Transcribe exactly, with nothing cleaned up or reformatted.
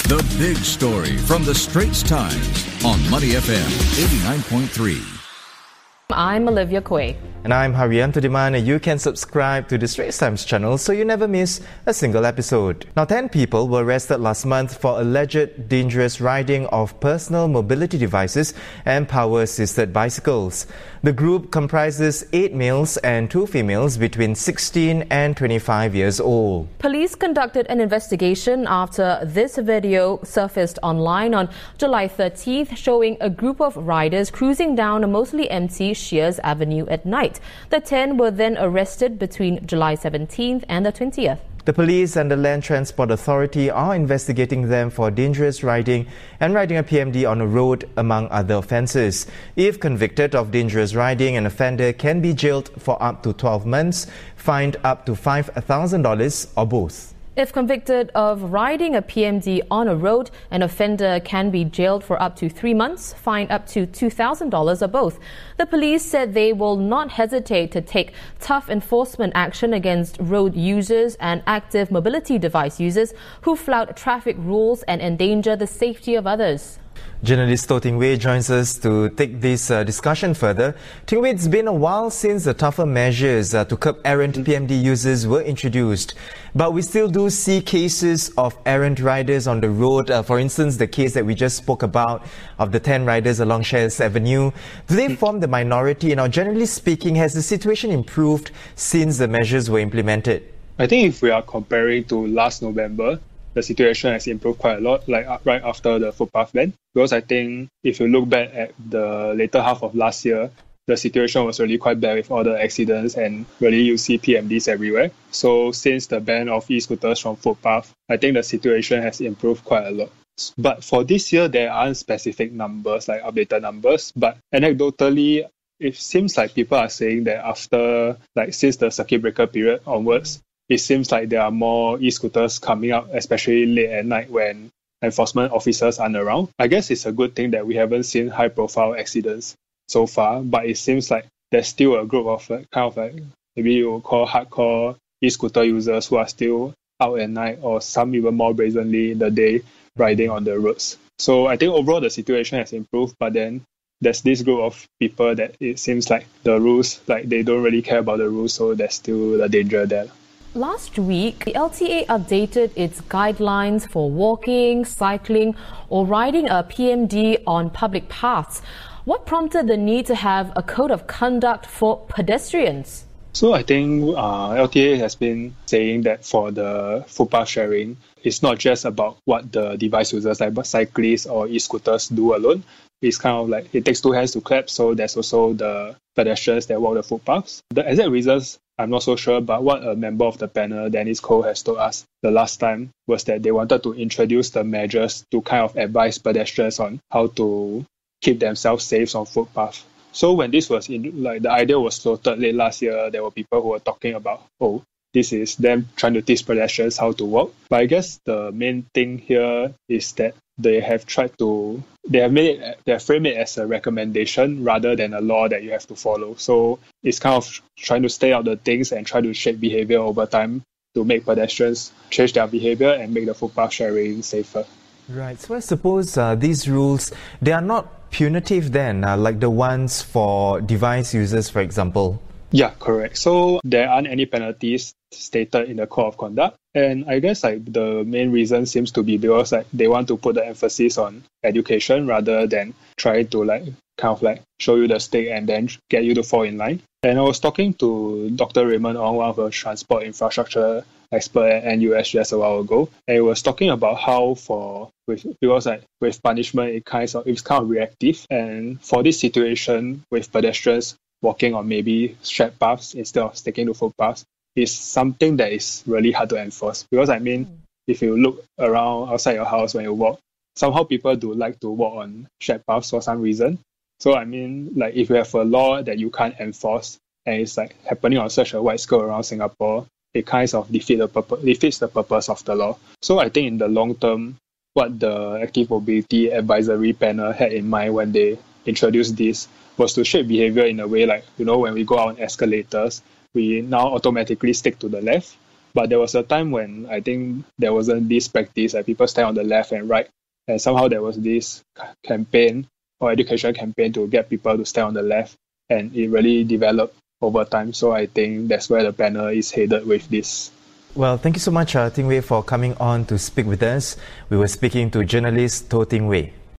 The big story from the Straits Times on Money F M eighty-nine point three. I'm Olivia Quay. And I'm Haryanto Diman, and you can subscribe to the Straits Times channel so you never miss a single episode. Now, ten people were arrested last month for alleged dangerous riding of personal mobility devices and power-assisted bicycles. The group comprises eight males and two females between sixteen and twenty-five years old. Police conducted an investigation after this video surfaced online on July thirteenth, showing a group of riders cruising down a mostly empty Shears Avenue at night. The ten were then arrested between July seventeenth and the twentieth. The police and the Land Transport Authority are investigating them for dangerous riding and riding a P M D on a road, among other offences. If convicted of dangerous riding, an offender can be jailed for up to twelve months, fined up to five thousand dollars, or both. If convicted of riding a P M D on a road, an offender can be jailed for up to three months, fined up to two thousand dollars, or both. The police said they will not hesitate to take tough enforcement action against road users and active mobility device users who flout traffic rules and endanger the safety of others. Journalist Toh Ting Wei joins us to take this uh, discussion further. Ting Wei, it's been a while since the tougher measures uh, to curb errant P M D users were introduced. But we still do see cases of errant riders on the road. Uh, for instance, the case that we just spoke about of the ten riders along Shears Avenue. Do they form the minority? Now, generally speaking, has the situation improved since the measures were implemented? I think if we are comparing to last November, the situation has improved quite a lot, like right after the footpath ban. Because I think if you look back at the later half of last year, the situation was really quite bad with all the accidents, and really you see P M Ds everywhere. So since the ban of e-scooters from footpath, I think the situation has improved quite a lot. But for this year, there aren't specific numbers, like updated numbers. But anecdotally, it seems like people are saying that after, like since the circuit breaker period onwards, it seems like there are more e-scooters coming out, especially late at night when enforcement officers aren't around. I guess it's a good thing that we haven't seen high-profile accidents so far, but it seems like there's still a group of like, kind of like maybe you would call hardcore e-scooter users who are still out at night, or some even more brazenly in the day riding on the roads. So I think overall the situation has improved, but then there's this group of people that it seems like the rules, like they don't really care about the rules, so there's still a danger there. Last week, the L T A updated its guidelines for walking, cycling, or riding a P M D on public paths. What prompted the need to have a code of conduct for pedestrians? So I think uh, L T A has been saying that for the footpath sharing, it's not just about what the device users like cyclists or e-scooters do alone. It's kind of like it takes two hands to clap, so there's also the pedestrians that walk the footpaths. The exact reasons, I'm not so sure, but what a member of the panel, Dennis Cole, has told us the last time was that they wanted to introduce the measures to kind of advise pedestrians on how to keep themselves safe on footpath. So when this was in, like the idea was floated late last year, there were people who were talking about, oh, this is them trying to teach pedestrians how to walk. But I guess the main thing here is that they have tried to, they have made it, they have framed it as a recommendation rather than a law that you have to follow. So it's kind of trying to stay out the things and try to shape behavior over time to make pedestrians change their behavior and make the footpath sharing safer. Right. So I suppose uh, these rules, they are not punitive then, uh, like the ones for device users, for example. Yeah, correct. So there aren't any penalties stated in the code of conduct. And I guess like the main reason seems to be because like they want to put the emphasis on education rather than try to like kind of like show you the stick and then get you to fall in line. And I was talking to Doctor Raymond Ong, one of the transport infrastructure expert at N U S just a while ago, and he was talking about how for with because like with punishment it kind of it's kind of reactive, and for this situation with pedestrians walking on maybe shared paths instead of sticking to footpaths is something that is really hard to enforce. Because I mean, mm. if you look around outside your house when you walk, somehow people do like to walk on shared paths for some reason. So I mean, like if you have a law that you can't enforce and it's like happening on such a wide scale around Singapore, it kind of defeat the purpose, defeats the purpose of the law. So I think in the long term, what the Active Mobility Advisory Panel had in mind when they introduced this was to shape behavior in a way like, you know, when we go out on escalators, we now automatically stick to the left. But there was a time when I think there wasn't this practice, like people stand on the left and right, and somehow there was this campaign or education campaign to get people to stand on the left, and it really developed over time. So I think that's where the panel is headed with this. Well, thank you so much, uh, Ting Wei, for coming on to speak with us. We were speaking to journalist To Ting Wei.